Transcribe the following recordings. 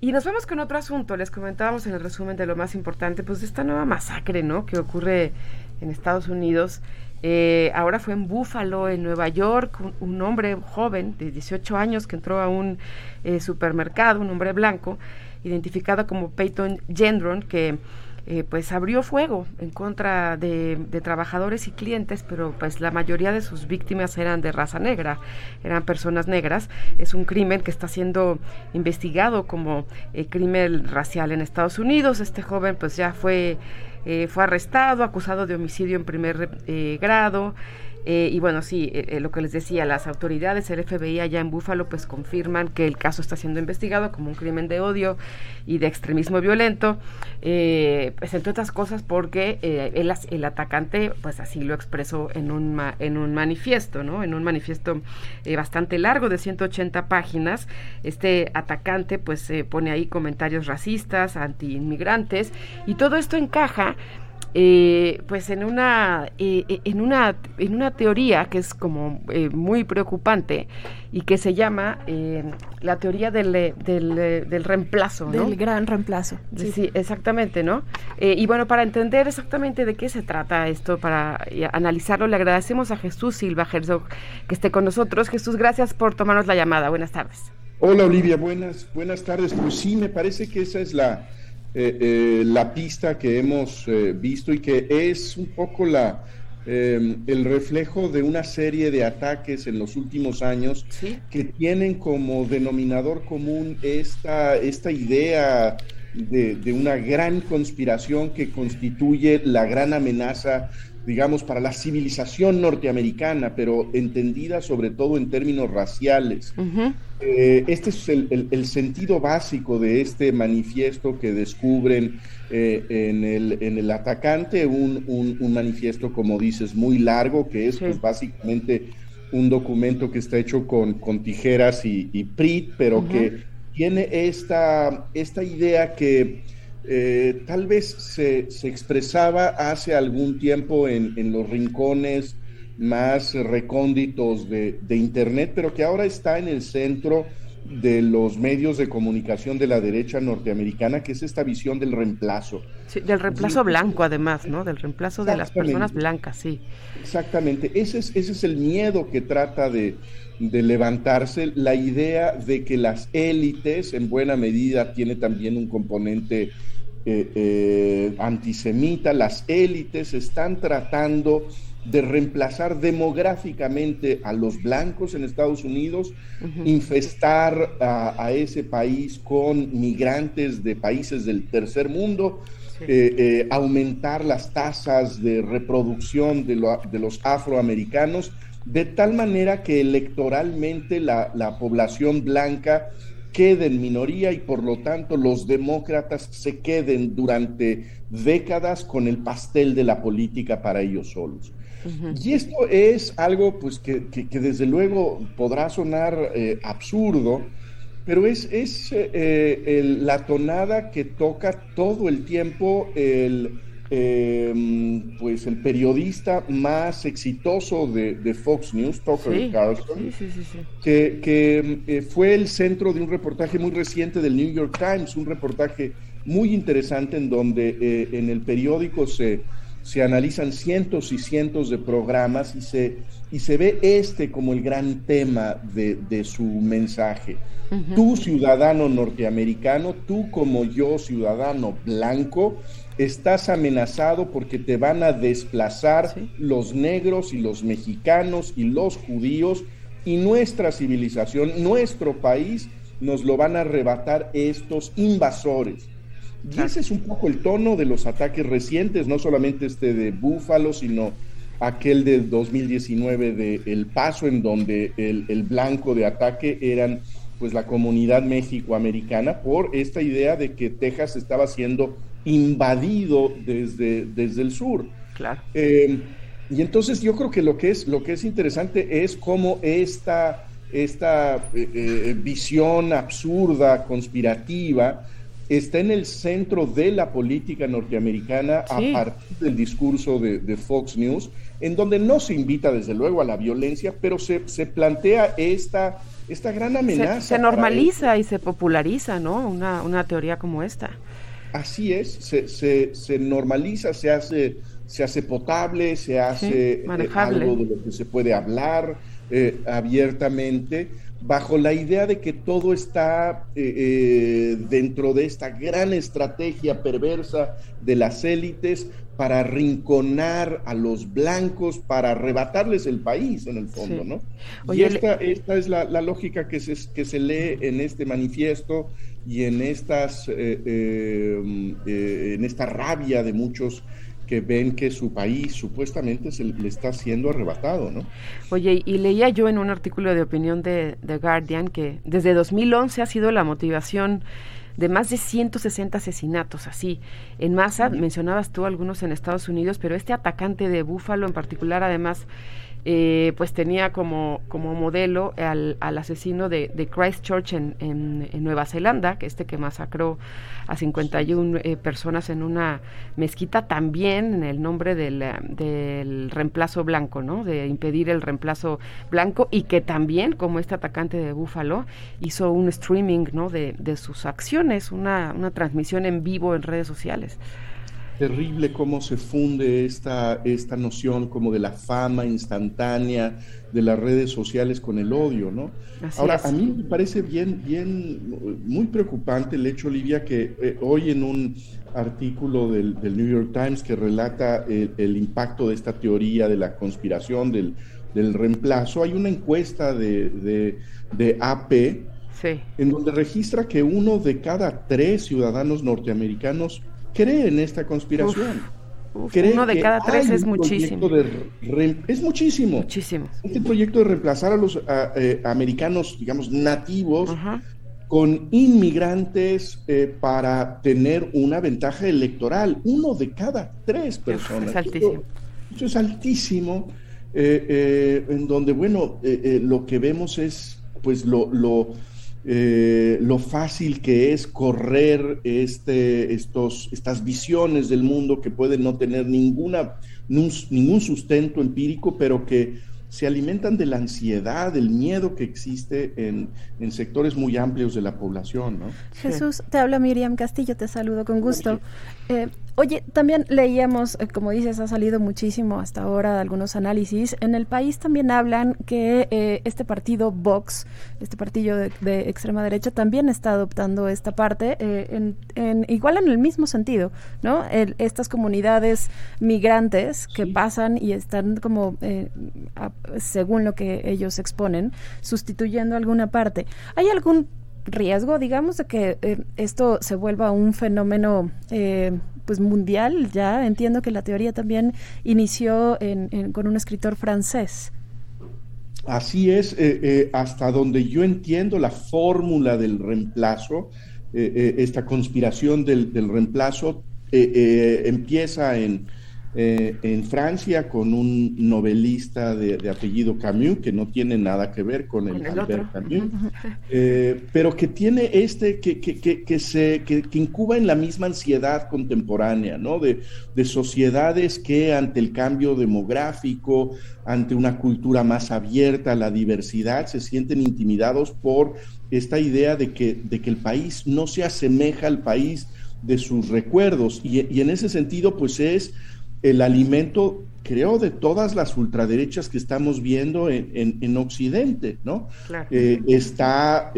Y nos vamos con otro asunto. Les comentábamos en el resumen de lo más importante, pues de esta nueva masacre, ¿no?, que ocurre en Estados Unidos. Ahora fue en Buffalo, en Nueva York, un hombre joven de 18 años que entró a un supermercado, un hombre blanco, identificado como Peyton Gendron, que pues abrió fuego en contra de trabajadores y clientes, pero pues la mayoría de sus víctimas eran de raza negra, eran personas negras. Es un crimen que está siendo investigado como crimen racial en Estados Unidos. Este joven pues ya fue arrestado, acusado de homicidio en primer grado. Y bueno, sí, lo que les decía, las autoridades, el FBI allá en Búfalo, pues confirman que el caso está siendo investigado como un crimen de odio y de extremismo violento, pues entre otras cosas porque el atacante, pues así lo expresó en un manifiesto, ¿no? En un manifiesto bastante largo de 180 páginas. Este atacante, pues pone ahí comentarios racistas, anti-inmigrantes, y todo esto encaja pues en una teoría que es como muy preocupante y que se llama la teoría del reemplazo, ¿no? Del gran reemplazo. Sí, sí, exactamente, ¿no? Y bueno, para entender exactamente de qué se trata esto, para analizarlo, le agradecemos a Jesús Silva Herzog que esté con nosotros. Jesús, gracias por tomarnos la llamada. Buenas tardes. Hola, Olivia, buenas tardes. Pues sí, me parece que esa es la pista que hemos visto y que es un poco el reflejo de una serie de ataques en los últimos años, ¿sí?, que tienen como denominador común esta idea de una gran conspiración que constituye la gran amenaza, digamos, para la civilización norteamericana, pero entendida sobre todo en términos raciales. Uh-huh. Este es el sentido básico de este manifiesto que descubren en el atacante, un manifiesto, como dices, muy largo, que es, sí, pues básicamente un documento que está hecho con tijeras y PRIT, pero uh-huh, que tiene esta idea que tal vez se expresaba hace algún tiempo en los rincones más recónditos de Internet, pero que ahora está en el centro de los medios de comunicación de la derecha norteamericana, que es esta visión del reemplazo. Sí, del reemplazo blanco, además, ¿no? Del reemplazo de las personas blancas, sí. Exactamente, ese es el miedo que trata de levantarse, la idea de que las élites, en buena medida, tiene también un componente antisemita. Las élites están tratando de reemplazar demográficamente a los blancos en Estados Unidos, uh-huh, infestar a ese país con migrantes de países del tercer mundo, sí, aumentar las tasas de reproducción de los afroamericanos, de tal manera que electoralmente la población blanca quede en minoría y por lo tanto los demócratas se queden durante décadas con el pastel de la política para ellos solos. Uh-huh. Y esto es algo pues que desde luego podrá sonar absurdo, pero es la tonada que toca todo el tiempo pues el periodista más exitoso de Fox News, Tucker, sí, Carlson, sí. que fue el centro de un reportaje muy reciente del New York Times, un reportaje muy interesante en donde en el periódico se analizan cientos y cientos de programas y se ve como el gran tema de su mensaje. Uh-huh. Tú, ciudadano norteamericano, tú como yo, ciudadano blanco, estás amenazado porque te van a desplazar, ¿sí?, los negros y los mexicanos y los judíos, y nuestra civilización, nuestro país, nos lo van a arrebatar estos invasores. Y ese es un poco el tono de los ataques recientes, no solamente de Búfalo, sino aquel de 2019 de El Paso, en donde el blanco de ataque eran pues la comunidad mexicoamericana, por esta idea de que Texas estaba siendo invadido desde el sur. Claro. Y entonces yo creo que lo que es interesante es cómo esta visión absurda, conspirativa, está en el centro de la política norteamericana, sí, a partir del discurso de Fox News, en donde no se invita desde luego a la violencia, pero se plantea esta esta gran amenaza. Se normaliza y se populariza, ¿no? Una teoría como esta. Así es, se normaliza, se hace potable, se hace algo de lo que se puede hablar abiertamente, bajo la idea de que todo está dentro de esta gran estrategia perversa de las élites para arrinconar a los blancos, para arrebatarles el país, en el fondo, ¿no? Oye, y esta es la lógica que se lee en este manifiesto y en esta rabia de muchos que ven que su país supuestamente se le está siendo arrebatado, ¿no? Oye, y leía yo en un artículo de opinión de The Guardian que desde 2011 ha sido la motivación de más de 160 asesinatos, así, en masa. Mencionabas tú algunos en Estados Unidos, pero este atacante de Búfalo en particular, además, pues tenía como modelo al asesino de Christchurch en Nueva Zelanda, que masacró a 51 personas en una mezquita, también en el nombre del reemplazo blanco, ¿no? De impedir el reemplazo blanco, y que también, como este atacante de Búfalo, hizo un streaming, ¿no? de sus acciones, una transmisión en vivo en redes sociales. Terrible cómo se funde esta noción como de la fama instantánea de las redes sociales con el odio, ¿no? Ahora, a mí me parece muy preocupante el hecho, Olivia, que hoy en un artículo del New York Times que relata el impacto de esta teoría de la conspiración del reemplazo, hay una encuesta de AP en donde registra que 1 de cada 3 ciudadanos norteamericanos cree en esta conspiración. 1 de cada 3 es muchísimo. Es muchísimo. Muchísimo. Este proyecto de reemplazar a los americanos, digamos, nativos, con inmigrantes para tener una ventaja electoral. 1 de cada 3 personas. Es altísimo. Eso es altísimo, en donde, bueno, lo que vemos es, pues, lo fácil que es correr estas visiones del mundo que pueden no tener ningún sustento empírico, pero que se alimentan de la ansiedad, del miedo que existe en sectores muy amplios de la población, ¿no? Jesús, te habla Miriam Castillo, te saludo con gusto. Oye, también leíamos, como dices, ha salido muchísimo hasta ahora algunos análisis. En el país también hablan que este partido Vox, este partido de extrema derecha, también está adoptando esta parte, igual en el mismo sentido, ¿no? Estas comunidades migrantes que pasan y están como, según lo que ellos exponen, sustituyendo alguna parte. ¿Hay algún riesgo, digamos, de que esto se vuelva un fenómeno pues mundial? Ya entiendo que la teoría también inició con un escritor francés. Así es, hasta donde yo entiendo la fórmula del reemplazo, esta conspiración del reemplazo empieza en Francia con un novelista de apellido Camus, que no tiene nada que ver con el Albert Camus, pero que tiene que incuba en la misma ansiedad contemporánea, ¿no? De sociedades que ante el cambio demográfico, ante una cultura más abierta a la diversidad, se sienten intimidados por esta idea de que el país no se asemeja al país de sus recuerdos, y en ese sentido, pues es el alimento, creo, de todas las ultraderechas que estamos viendo en Occidente, ¿no? Claro. Está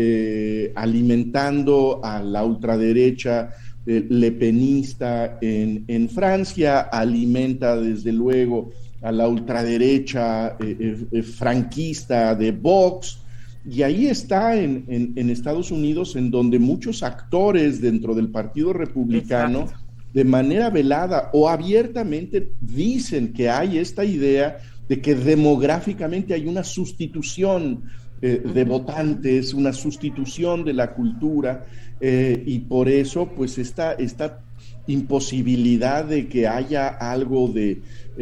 alimentando a la ultraderecha lepenista en Francia, alimenta desde luego a la ultraderecha franquista de Vox, y ahí está en Estados Unidos, en donde muchos actores dentro del Partido Republicano, exacto, de manera velada o abiertamente dicen que hay esta idea de que demográficamente hay una sustitución de votantes, una sustitución de la cultura, y por eso pues esta imposibilidad de que haya algo de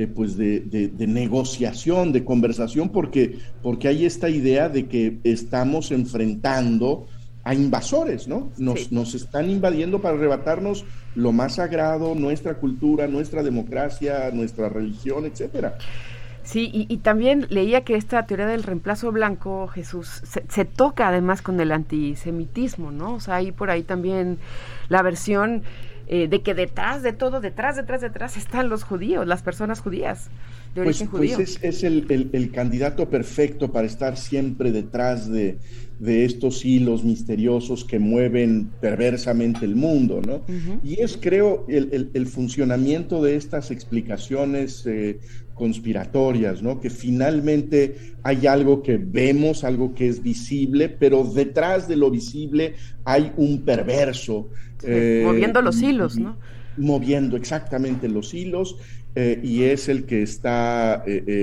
negociación, de conversación, porque hay esta idea de que estamos enfrentando a invasores, ¿no? Nos están invadiendo para arrebatarnos lo más sagrado, nuestra cultura, nuestra democracia, nuestra religión, etcétera. Sí, y también leía que esta teoría del reemplazo blanco, Jesús, se toca además con el antisemitismo, ¿no? O sea, hay por ahí también la versión de que detrás de todo, detrás están los judíos, las personas judías de origen judío. Pues es el candidato perfecto para estar siempre detrás de estos hilos misteriosos que mueven perversamente el mundo, ¿no? Uh-huh. Y es, creo, el funcionamiento de estas explicaciones conspiratorias, ¿no? Que finalmente hay algo que vemos, algo que es visible, pero detrás de lo visible hay un perverso. Sí, moviendo los hilos, ¿no? Moviendo exactamente los hilos, y es el que está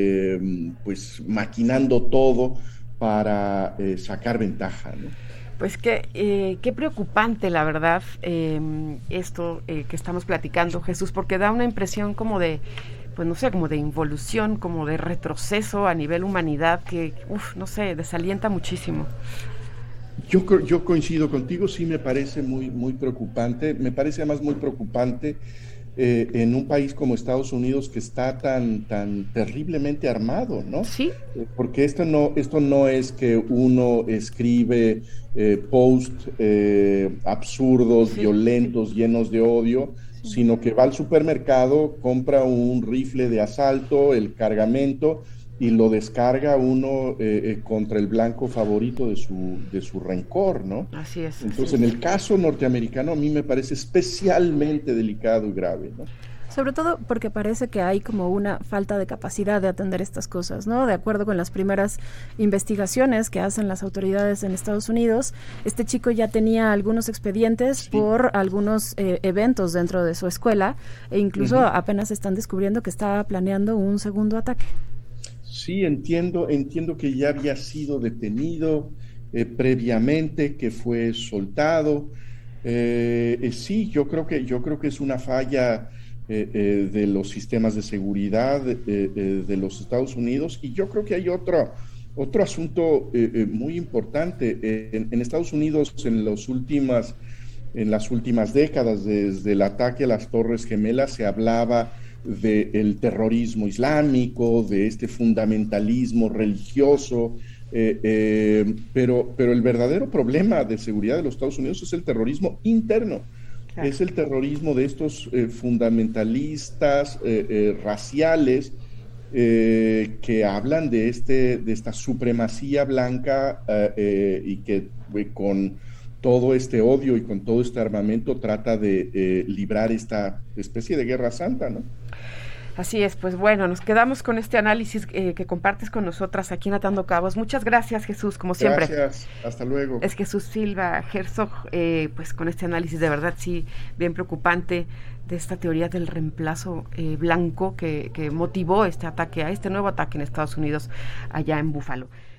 pues maquinando todo para sacar ventaja, ¿no? Pues qué preocupante, la verdad, esto que estamos platicando, Jesús, porque da una impresión como de, pues no sé, como de involución, como de retroceso a nivel humanidad que, no sé, desalienta muchísimo. Yo coincido contigo, sí me parece muy preocupante, me parece además muy preocupante en un país como Estados Unidos que está tan terriblemente armado, ¿no? Sí. Porque esto no es que uno escribe posts absurdos, sí, violentos, llenos de odio, sí, sino que va al supermercado, compra un rifle de asalto, el cargamento, y lo descarga uno contra el blanco favorito de su rencor, ¿no? Así es. Entonces, en el caso norteamericano, a mí me parece especialmente delicado y grave, ¿no? Sobre todo porque parece que hay como una falta de capacidad de atender estas cosas, ¿no? De acuerdo con las primeras investigaciones que hacen las autoridades en Estados Unidos, este chico ya tenía algunos expedientes, sí, por algunos eventos dentro de su escuela, e incluso uh-huh, apenas están descubriendo que estaba planeando un segundo ataque. Sí, entiendo que ya había sido detenido previamente, que fue soltado. Sí, yo creo que es una falla de los sistemas de seguridad de los Estados Unidos, y yo creo que hay otro asunto muy importante. En Estados Unidos, en las últimas décadas, desde el ataque a las Torres Gemelas, se hablaba del terrorismo islámico, de este fundamentalismo religioso, pero el verdadero problema de seguridad de los Estados Unidos es el terrorismo interno. Claro. Es el terrorismo de estos fundamentalistas raciales que hablan de esta supremacía blanca y que con todo este odio y con todo este armamento trata de librar esta especie de guerra santa, ¿no? Así es, pues bueno, nos quedamos con este análisis que compartes con nosotras aquí en Atando Cabos. Muchas gracias, Jesús, como siempre. Gracias, hasta luego. Es Jesús Silva Herzog, pues con este análisis de verdad sí, bien preocupante de esta teoría del reemplazo blanco que motivó este ataque, a este nuevo ataque en Estados Unidos, allá en Búfalo.